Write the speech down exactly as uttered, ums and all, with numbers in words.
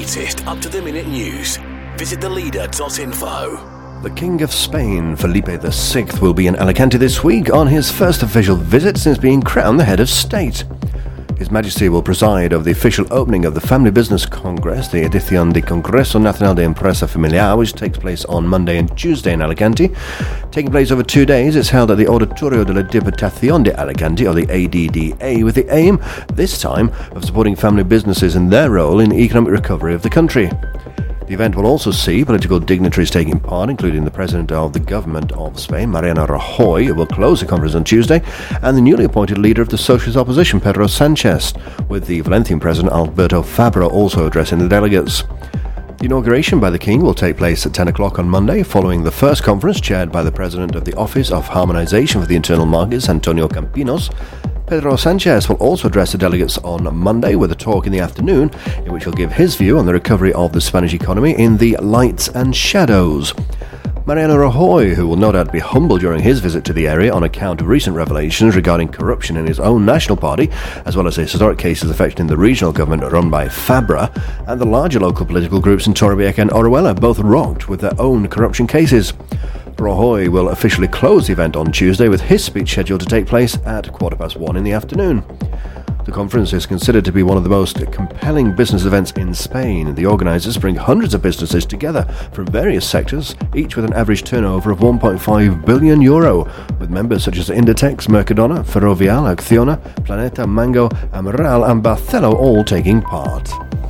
latest up-to-the-minute news. Visit the leader dot info. The King of Spain, Felipe the Sixth, will be in Alicante this week on his first official visit since being crowned the head of state. His Majesty will preside over the official opening of the Family Business Congress, the Edición de Congreso Nacional de Empresa Familiar, which takes place on Monday and Tuesday in Alicante. Taking place over two days, it's held at the Auditorio de la Diputación de Alicante, or the A D D A, with the aim, this time, of supporting family businesses in their role in the economic recovery of the country. The event will also see political dignitaries taking part, including the President of the Government of Spain, Mariano Rajoy, who will close the conference on Tuesday, and the newly appointed leader of the Socialist Opposition, Pedro Sanchez, with the Valencian President, Alberto Fabra, also addressing the delegates. The inauguration by the King will take place at ten o'clock on Monday, following the first conference chaired by the President of the Office of Harmonization for the Internal Markets, Antonio Campinos. Pedro Sanchez will also address the delegates on Monday with a talk in the afternoon in which he'll give his view on the recovery of the Spanish economy in the lights and shadows. Mariano Rajoy, who will no doubt be humble during his visit to the area on account of recent revelations regarding corruption in his own national party, as well as historic cases affecting the regional government run by Fabra, and the larger local political groups in Torrevieja and Orihuela, both rocked with their own corruption cases. Rajoy will officially close the event on Tuesday, with his speech scheduled to take place at quarter past one in the afternoon. The conference is considered to be one of the most compelling business events in Spain. The organisers bring hundreds of businesses together from various sectors, each with an average turnover of one point five billion euro, with members such as Inditex, Mercadona, Ferrovial, Acciona, Planeta, Mango, Amaral and Barcelo all taking part.